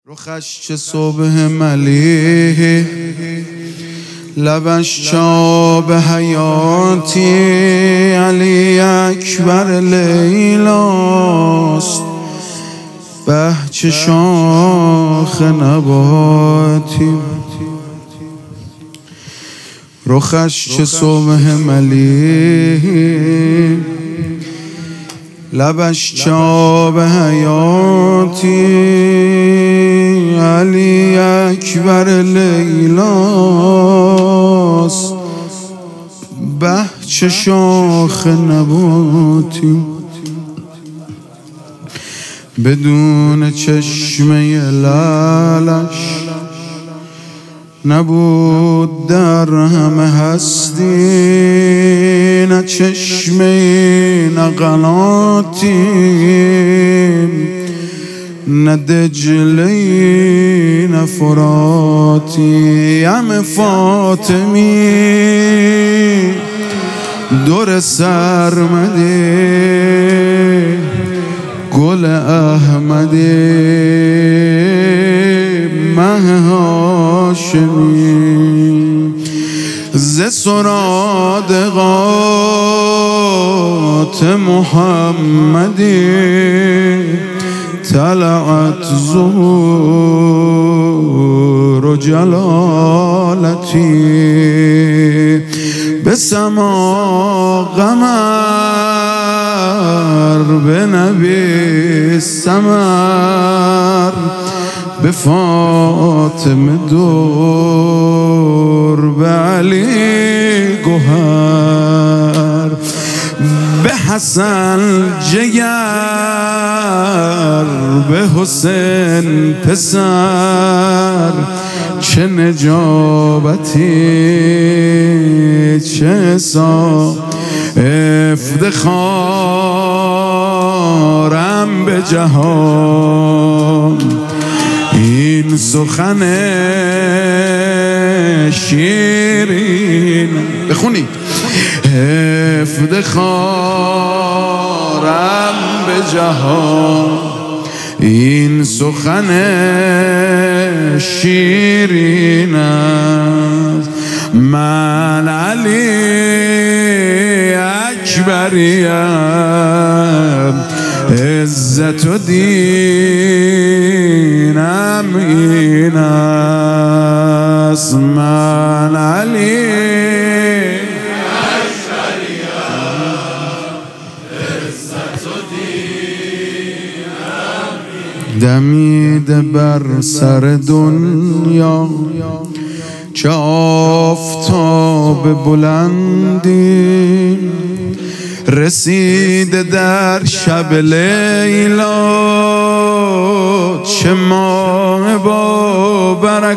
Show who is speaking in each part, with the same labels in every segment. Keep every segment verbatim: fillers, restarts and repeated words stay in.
Speaker 1: رخش چه صبح ملیح، لبش چاب حیاتی، علی اکبر لیلاست، به چه شاخ نباتی. رخش چه صبح ملیح، لبش چاب حیاتی، علی اکبر لیلاست، به چه شاخ نباتی. بدون چشمه لالش نبود در همه هستی، نه چشمه نه قناتی، نه دجلی نه فراتی. ام فاطمی دور سرمدی، گل احمدی مه هاشمی، ز سرادقات محمدی طلعت ظهور و جلالتی. به سما قمر، به نبی سمر، به فاطمه دور، به علی گوهر، به حسن جگر، به حسین پسر. چه نجابتی، چه حساب افتخارم به جهان. این سخن شیرین بخونید، افتخارم به جهان. این سخن شیرین است، من علی اکبریم، عزت و دینم این است. من علی دمیده بر سر دنیا چه آفتاب بلندی، رسیده در شب لیلا چه ماه با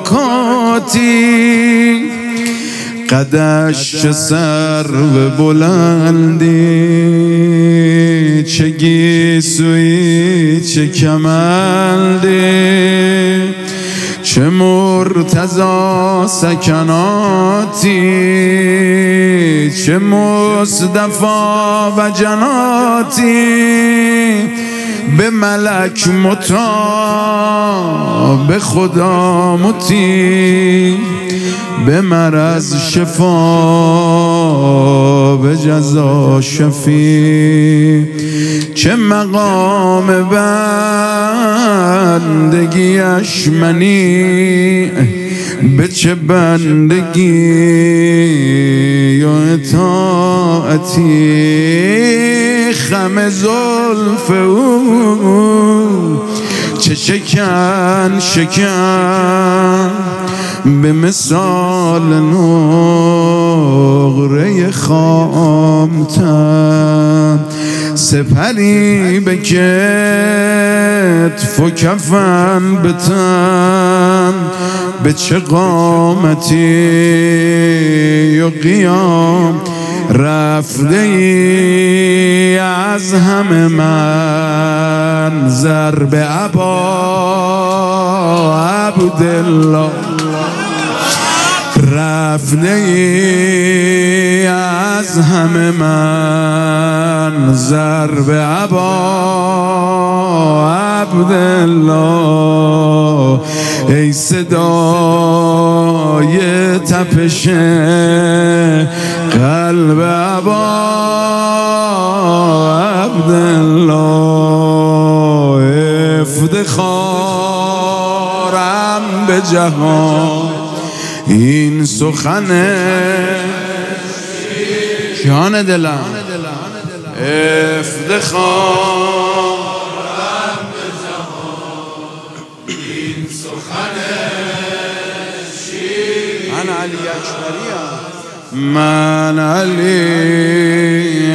Speaker 1: برکاتی. قدش چه سرو بلندی، چه گیسویی چه کمندی، چه مرتضی سکناتی، چه مصطفی و جناتی. به ملک مطاع، به خدا مطیع، به مرض شفا، به جزا شفیع. چه مقام بندگیش منی، به چه بندگی و اطاعتی. خم زلف او چه شکن شکن، به مثال نقره خامتن. سپری به کتف و کفن به تن، به چه قامتی و قیام رفته ای از همه منظر. به عبا عبدالله رفته ای از همه من ضرب ابا عبدالله، ای صدای تپش قلب ابا عبدالله، افتخارم به جهان این سخنه جان دلم، افتخارم به جهان این سخنه من علی اکبریم، من علی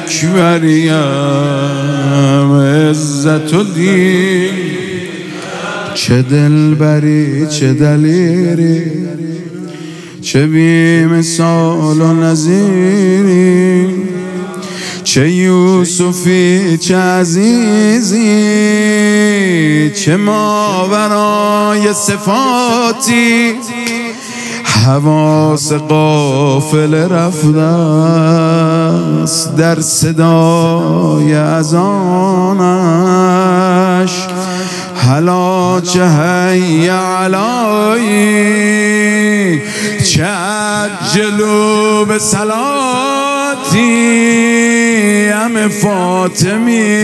Speaker 1: اکبریم، عزت و دین چه دلبری چه دلیری، چه بی مثال و نظیری، چه یوسفی چه عزیزی، چه ماورای صفاتی، حواس غافل رفته است در صدای اذانش، هلا چه حی علایی، چه عجلو به صلاتی، ام فاطمی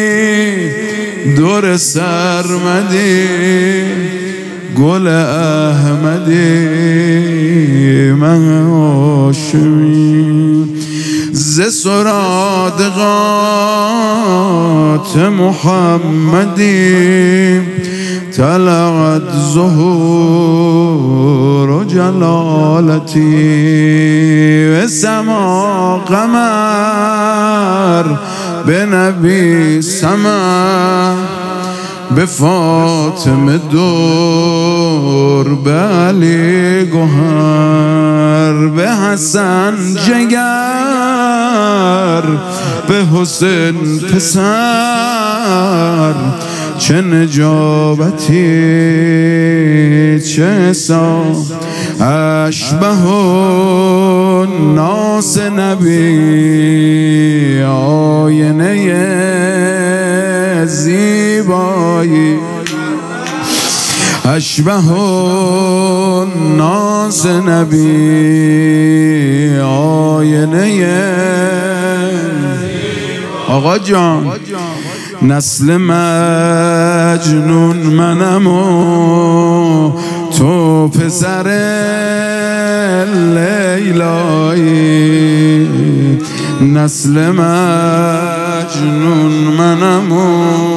Speaker 1: دور سرمدی، گل احمدی من هاشمی، ز سرادقات محمدی طلعت ظهور و جلالتی، و سما قمر به نبی سمر، به فاطمه دور، به علی گوهر، به حسن جگر، به حسین پسر، چه نجابتی چه حساب، اشبه الناس نبی، آینه زیبایی، اشبه الناس نبی، آینه آقا جان، نسل مجنون منم و تو پسر لیلایی، نسل مجنون منم و